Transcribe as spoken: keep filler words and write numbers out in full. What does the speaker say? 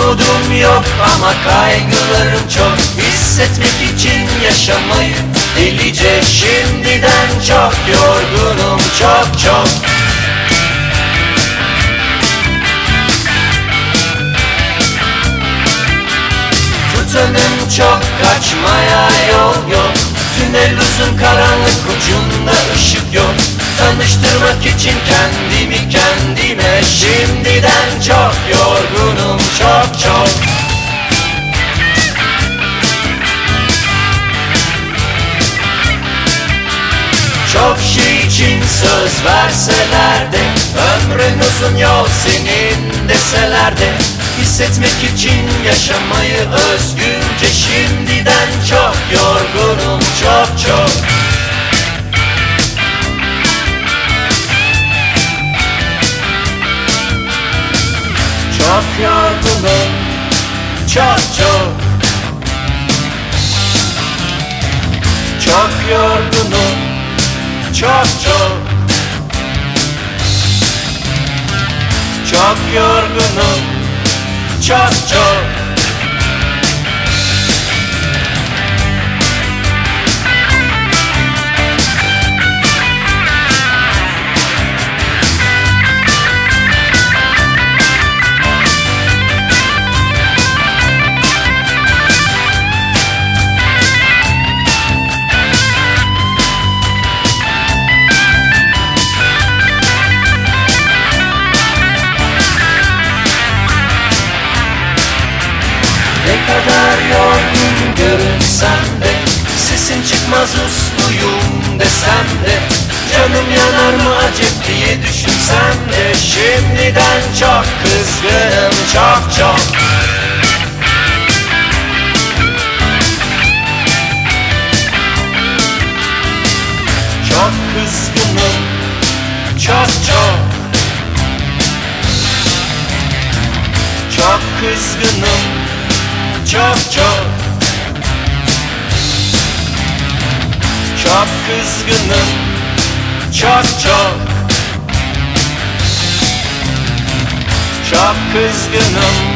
umudum yok ama kaygılarım çok. Hissetmek için yaşamayı delice şimdiden çok yorgunum, çok çok. Tutanım çok, kaçmaya yol yok. Tünel uzun, karanlık, ucunda ışık yok. Tanıştırmak için kendimi kendime şimdiden çok yorgunum, çok çok. Çok şey için söz verseler de, ömrün uzun yol senin deseler de, hissetmek için yaşamayı özgürce şimdiden çok yorgunum, çok çok. Çok yorgunum, çok çok. Çok yorgunum, çok çok. Çok yorgunum, çok çok. Ne kadar yorgun görünsem de, sesin çıkmaz usluyum desem de, canım yanar mı acep diye düşünsem de, şimdiden çok kızgınım, çok çok. Çok kızgınım, çok çok. Çok kızgınım, çok çok. Çok kızgınım, çok çok. Çok kızgınım,